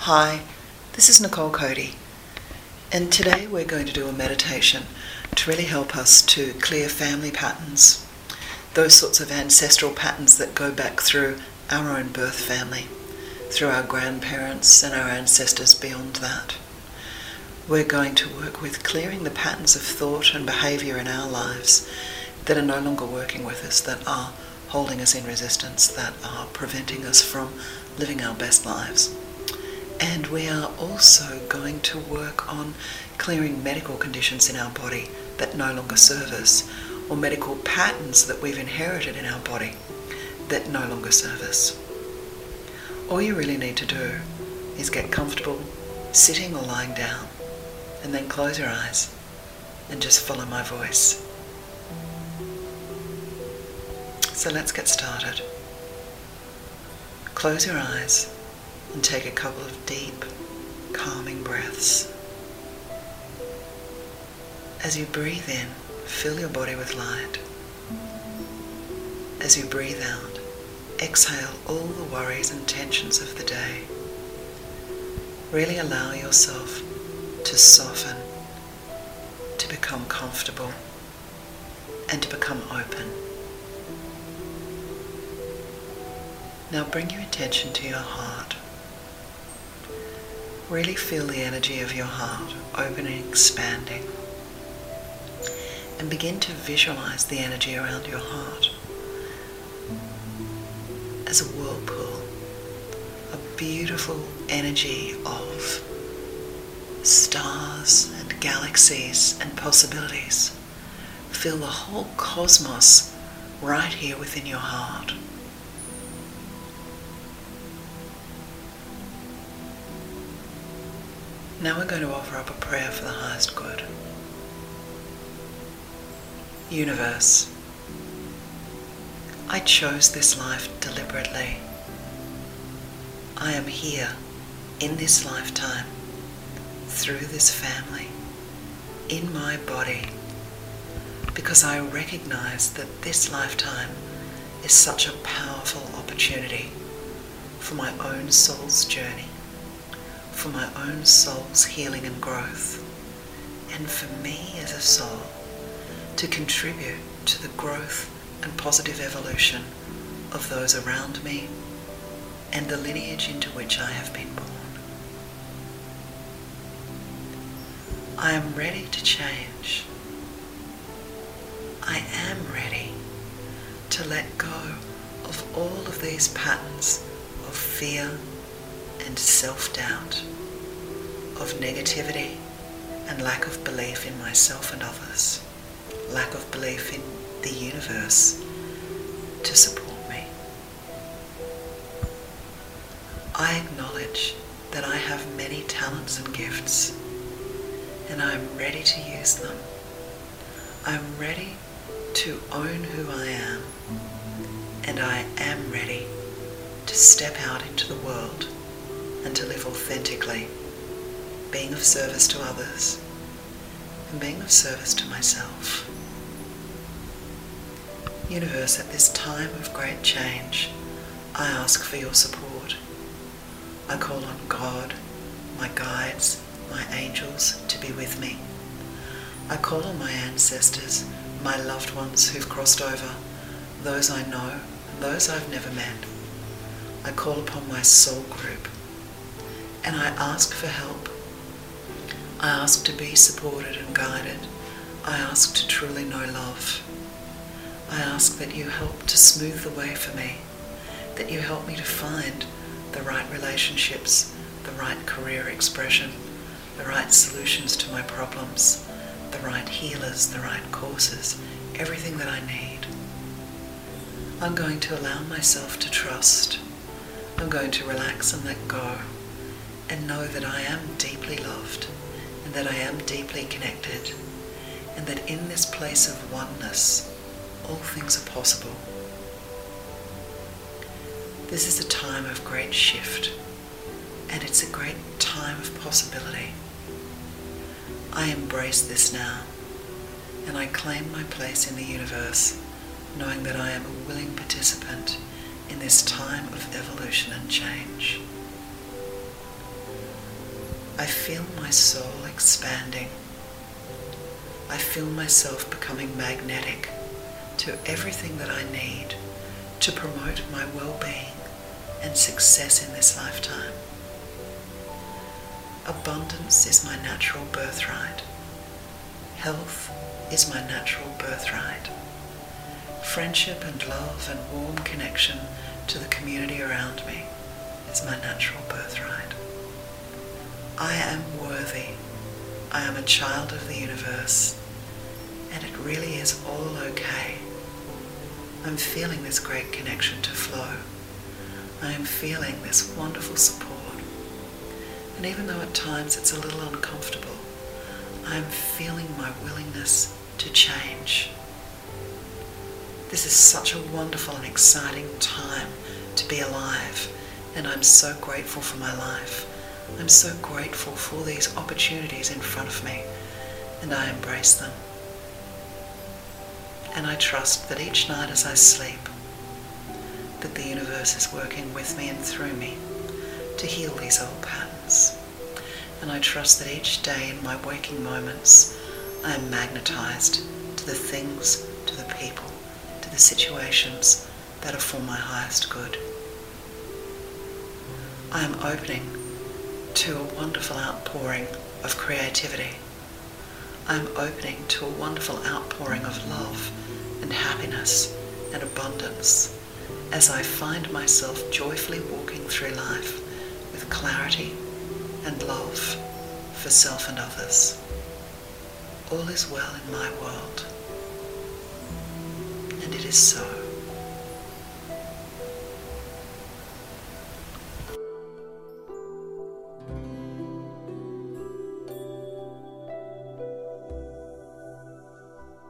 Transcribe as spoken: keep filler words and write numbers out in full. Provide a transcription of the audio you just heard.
Hi, this is Nicole Cody, and today we're going to do a meditation to really help us to clear family patterns, those sorts of ancestral patterns that go back through our own birth family, through our grandparents and our ancestors beyond that. We're going to work with clearing the patterns of thought and behaviour in our lives that are no longer working with us, that are holding us in resistance, that are preventing us from living our best lives. And we are also going to work on clearing medical conditions in our body that no longer serve us, or medical patterns that we've inherited in our body that no longer serve us. All you really need to do is get comfortable sitting or lying down, and then close your eyes and just follow my voice. So let's get started. Close your eyes and take a couple of deep, calming breaths. As you breathe in, fill your body with light. As you breathe out, exhale all the worries and tensions of the day. Really allow yourself to soften, to become comfortable, and to become open. Now bring your attention to your heart. Really feel the energy of your heart opening, expanding, and begin to visualize the energy around your heart as a whirlpool, a beautiful energy of stars and galaxies and possibilities. Feel the whole cosmos right here within your heart. Now we're going to offer up a prayer for the highest good. Universe, I chose this life deliberately. I am here in this lifetime, through this family, in my body, because I recognize that this lifetime is such a powerful opportunity for my own soul's journey, for my own soul's healing and growth, and for me as a soul to contribute to the growth and positive evolution of those around me and the lineage into which I have been born. I am ready to change. I am ready to let go of all of these patterns of fear and self-doubt, of negativity and lack of belief in myself and others, lack of belief in the universe to support me. I acknowledge that I have many talents and gifts, and I am ready to use them. I am ready to own who I am, and I am ready to step out into the world and to live authentically, being of service to others and being of service to myself. Universe, at this time of great change, I ask for your support. I call on God, my guides, my angels to be with me. I call on my ancestors, my loved ones who've crossed over, those I know and those I've never met. I call upon my soul group, and I ask for help. I ask to be supported and guided. I ask to truly know love. I ask that you help to smooth the way for me, that you help me to find the right relationships, the right career expression, the right solutions to my problems, the right healers, the right courses, everything that I need. I'm going to allow myself to trust. I'm going to relax and let go, and know that I am deeply loved, and that I am deeply connected, and that in this place of oneness, all things are possible. This is a time of great shift, and it's a great time of possibility. I embrace this now, and I claim my place in the universe, knowing that I am a willing participant in this time of evolution and change. I feel my soul expanding. I feel myself becoming magnetic to everything that I need to promote my well-being and success in this lifetime. Abundance is my natural birthright. Health is my natural birthright. Friendship and love and warm connection to the community around me is my natural birthright. I am worthy. I am a child of the universe, and it really is all okay. I'm feeling this great connection to flow. I am feeling this wonderful support. And even though at times it's a little uncomfortable, I am feeling my willingness to change. This is such a wonderful and exciting time to be alive, and I'm so grateful for my life. I'm so grateful for all these opportunities in front of me, and I embrace them. And I trust that each night as I sleep, that the universe is working with me and through me to heal these old patterns. And I trust that each day in my waking moments, I am magnetized to the things, to the people, to the situations that are for my highest good. I am opening to a wonderful outpouring of creativity. I am opening to a wonderful outpouring of love and happiness and abundance as I find myself joyfully walking through life with clarity and love for self and others. All is well in my world, and it is so.